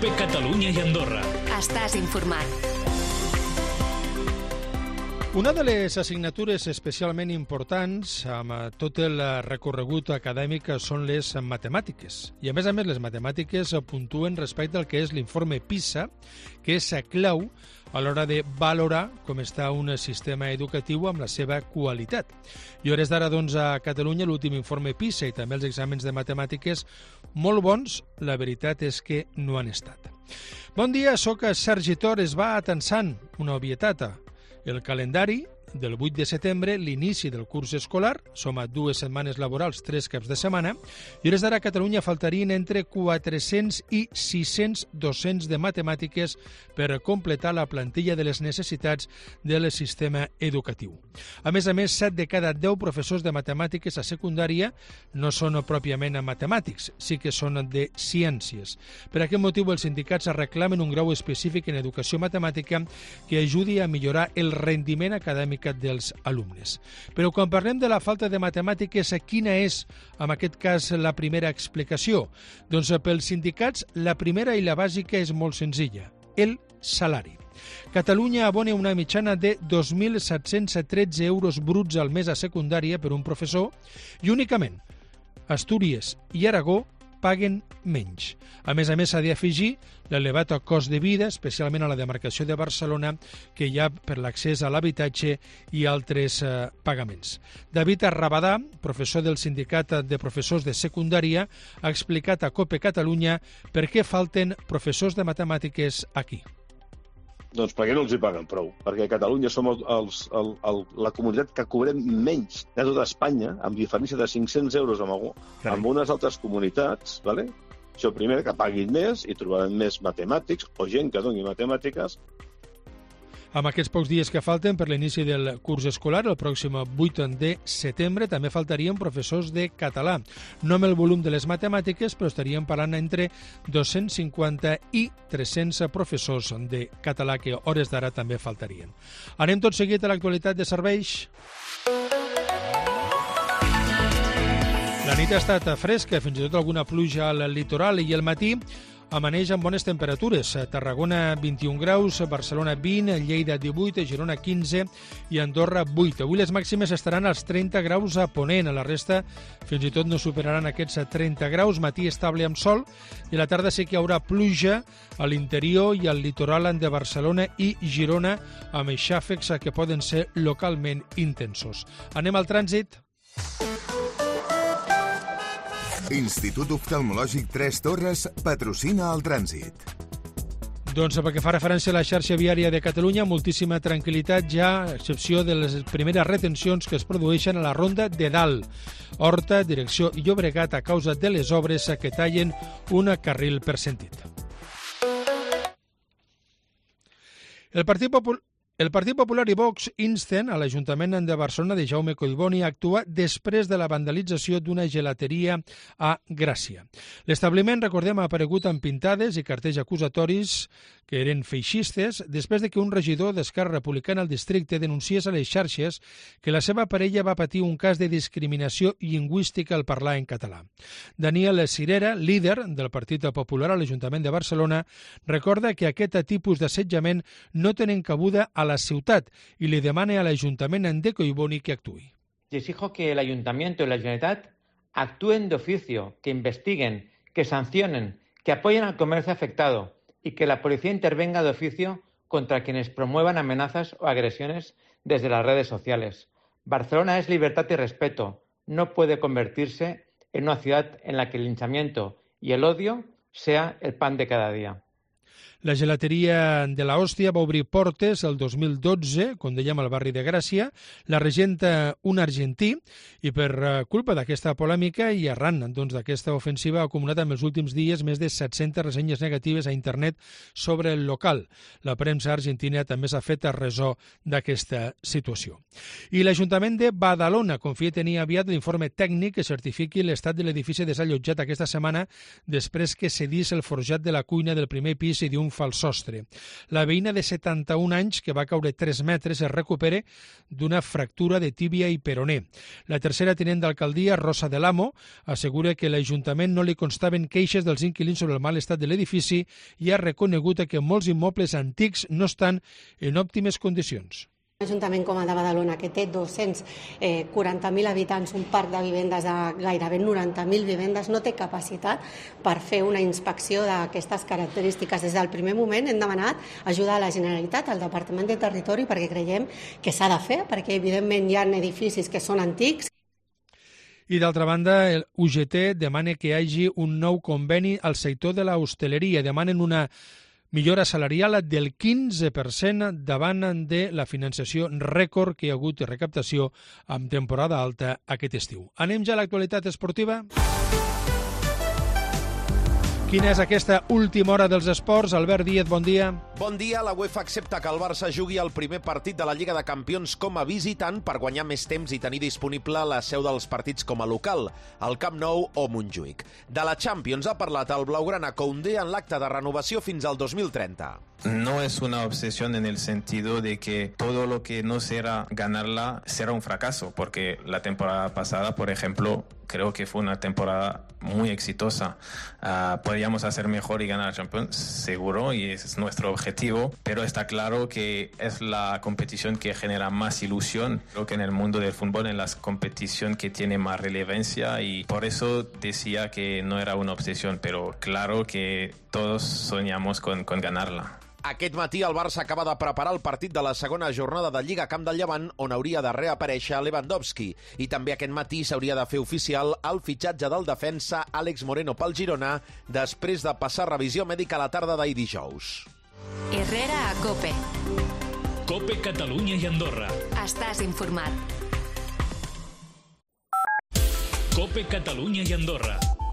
COPE Catalunya i Andorra. Estàs informat. Una de les assignatures especialment importants amb tot el recorregut acadèmic són les matemàtiques. I a més, les matemàtiques puntuen respecte al que és l'informe PISA, que és clau a l'hora de valorar com està un sistema educatiu amb la seva qualitat. I a hores d'ara, a Catalunya, l'últim informe PISA i també els exàmens de matemàtiques molt bons, la veritat és que no han estat. Bon dia, soc Sergi Torres. Va atensant una obvietat. El calendari del 8 de setembre, l'inici del curs escolar, som a 2 setmanes laborals, 3 caps de setmana, i hores d'ara a Catalunya faltarien entre 400 i 600 docents de matemàtiques per completar la plantilla de les necessitats del sistema educatiu. A més, 7 de cada 10 professors de matemàtiques a secundària no són pròpiament matemàtics, sí que són de ciències. Per aquest motiu, els sindicats reclamen un grau específic en educació matemàtica que ajudi a millorar el rendiment acadèmic dels alumnes. Però quan parlem de la falta de matemàtiques, quina és, en aquest cas, la primera explicació? Doncs pels sindicats, la primera i la bàsica és molt senzilla: el salari. Catalunya abona una mitjana de 2.713 euros bruts al mes a secundària per un professor i únicament Astúries i Aragó paguen menys. A més, s'ha d'afegir l'elevat cost de vida, especialment a la demarcació de Barcelona, que hi ha per l'accés a l'habitatge i altres pagaments. David Rabadà, professor del Sindicat de Professors de Secundària, ha explicat a COPE Catalunya per què falten professors de matemàtiques aquí. Doncs perquè no els hi paguen prou. Perquè a Catalunya som la comunitat que cobrem menys de tota Espanya, amb diferència de 500 euros amb unes altres comunitats, ¿vale? Això primer, que paguin més i trobaran més matemàtics o gent que doni matemàtiques. Amb aquests pocs dies que falten per l'inici del curs escolar, el pròxim 8 de setembre, també faltarien professors de català. No amb el volum de les matemàtiques, però estaríem parlant entre 250 i 300 professors de català que a hores d'ara també faltarien. Anem tot seguit a l'actualitat de serveis. La nit ha estat fresca, fins i tot alguna pluja al litoral, i el matí amaneix amb bones temperatures. Tarragona 21 graus, Barcelona 20, Lleida 18, Girona 15 i Andorra 8. Avui les màximes estaran als 30 graus a Ponent, a la resta fins i tot no superaran aquests 30 graus, matí estable amb sol, i a la tarda sí que hi haurà pluja a l'interior i al litoral de Barcelona i Girona, amb xàfecs que poden ser localment intensos. Anem al trànsit. Institut Oftalmològic Tres Torres patrocina el trànsit. Doncs pel que fa referència a la xarxa viària de Catalunya, moltíssima tranquil·litat ja, a excepció de les primeres retencions que es produeixen a la ronda de Dalt, Horta, direcció Llobregat, a causa de les obres que tallen un carril per sentit. El Partit Popular i Vox insten a l'Ajuntament de Barcelona de Jaume Collboni a actuar després de la vandalització d'una gelateria a Gràcia. L'establiment, recordem, ha aparegut amb pintades i cartells acusatoris que eren feixistes després de que un regidor d'Esquerra Republicana al districte denunciés a les xarxes que la seva parella va patir un cas de discriminació lingüística al parlar en català. Daniel Cirera, líder del Partit Popular a l'Ajuntament de Barcelona, recorda que aquest tipus d'assetjament no tenen cabuda a la ciutat y le demane al Ayuntamiento de Collboni que actúe. Exijo que el Ayuntamiento y la Generalitat actúen de oficio, que investiguen, que sancionen, que apoyen al comercio afectado y que la policía intervenga de oficio contra quienes promuevan amenazas o agresiones desde las redes sociales. Barcelona es libertad y respeto. No puede convertirse en una ciudad en la que el linchamiento y el odio sea el pan de cada día. La gelateria de la Hòstia va obrir portes el 2012, com dèiem, al barri de Gràcia. La regenta un argentí i per culpa d'aquesta polèmica i arran d'aquesta ofensiva ha acumulat en els últims dies més de 700 ressenyes negatives a internet sobre el local. La premsa argentina també s'ha fet ressò d'aquesta situació. I l'Ajuntament de Badalona confia tenir aviat l'informe tècnic que certifiqui l'estat de l'edifici desallotjat aquesta setmana després que cedís el forjat de la cuina del primer pis i d'un triomfa al sostre. La veïna de 71 anys, que va caure 3 metres, es recupera d'una fractura de tíbia i peroné. La tercera tinent d'alcaldia, Rosa de l'Amo, assegura que l'Ajuntament no li constaven queixes dels inquilins sobre el mal estat de l'edifici i ha reconegut que molts immobles antics no estan en òptimes condicions. Un ajuntament com el de Badalona, que té 240.000 habitants, un parc de vivendes de gairebé 90.000 vivendes, no té capacitat per fer una inspecció d'aquestes característiques. Des del primer moment hem demanat ajuda a la Generalitat, al Departament de Territori, perquè creiem que s'ha de fer, perquè evidentment hi ha edificis que són antics. I d'altra banda, el UGT demana que hi hagi un nou conveni al sector de l'hostaleria. Demanen una millora salarial del 15% davant de la financiació rècord que hi ha hagut de recaptació amb temporada alta aquest estiu. Anem ja a l'actualitat esportiva. Quina és aquesta última hora dels esports? Albert Díez, bon dia. Bon dia. La UEFA accepta que el Barça jugui el primer partit de la Lliga de Campions com a visitant per guanyar més temps i tenir disponible la seu dels partits com a local, al Camp Nou o Montjuïc. De la Champions ha parlat el blaugrana Koundé en l'acte de renovació fins al 2030. No es una obsesión en el sentido de que todo lo que no será ganarla será un fracaso, porque la temporada pasada, por ejemplo, creo que fue una temporada muy exitosa. Podríamos hacer mejor y ganar Champions, seguro, y ese es nuestro objetivo, pero está claro que es la competición que genera más ilusión. Creo que en el mundo del fútbol es la competición que tiene más relevancia y por eso decía que no era una obsesión, pero claro que todos soñamos con ganarla. Aquest matí el Barça acaba de preparar el partit de la segona jornada de Lliga Camp del Llevant, on hauria de reaparèixer Lewandowski. I també aquest matí s'hauria de fer oficial el fitxatge del defensa Àlex Moreno pel Girona, després de passar revisió mèdica a la tarda d'ahir dijous. Herrera a COPE. COPE Catalunya i Andorra. Estàs informat. COPE Catalunya i Andorra.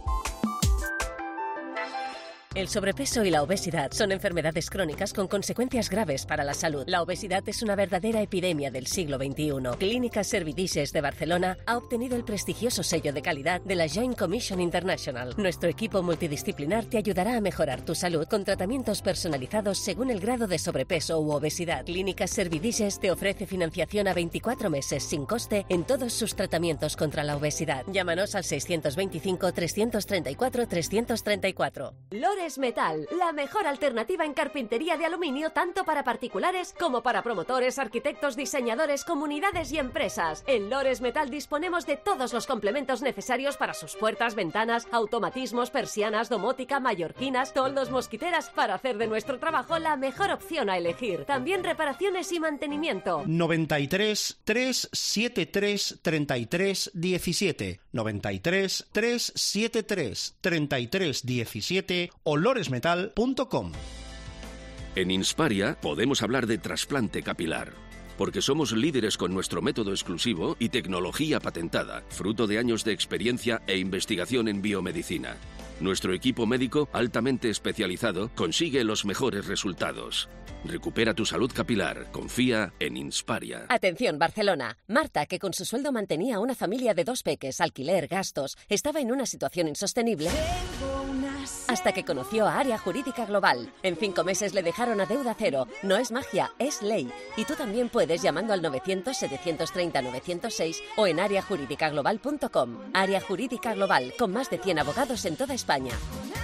El sobrepeso y la obesidad son enfermedades crónicas con consecuencias graves para la salud. La obesidad es una verdadera epidemia del siglo XXI. Clínicas Servidices de Barcelona ha obtenido el prestigioso sello de calidad de la Joint Commission International. Nuestro equipo multidisciplinar te ayudará a mejorar tu salud con tratamientos personalizados según el grado de sobrepeso u obesidad. Clínicas Servidices te ofrece financiación a 24 meses sin coste en todos sus tratamientos contra la obesidad. Llámanos al 625 334 334. Lores Metal, la mejor alternativa en carpintería de aluminio tanto para particulares como para promotores, arquitectos, diseñadores, comunidades y empresas. En Lores Metal disponemos de todos los complementos necesarios para sus puertas, ventanas, automatismos, persianas, domótica, mallorquinas, toldos, mosquiteras, para hacer de nuestro trabajo la mejor opción a elegir. También reparaciones y mantenimiento. 93 373 33 17 93 373 33 17 o loresmetal.com. En Insparia podemos hablar de trasplante capilar, porque somos líderes con nuestro método exclusivo y tecnología patentada, fruto de años de experiencia e investigación en biomedicina. Nuestro equipo médico altamente especializado consigue los mejores resultados. Recupera tu salud capilar. Confía en Insparia. Atención, Barcelona. Marta, que con su sueldo mantenía a una familia de 2 peques, alquiler, gastos, estaba en una situación insostenible hasta que conoció a Área Jurídica Global. En 5 meses le dejaron a deuda cero. No es magia, es ley. Y tú también puedes llamando al 900-730-906 o en areajurídicaglobal.com. Área Jurídica Global, con más de 100 abogados en toda España.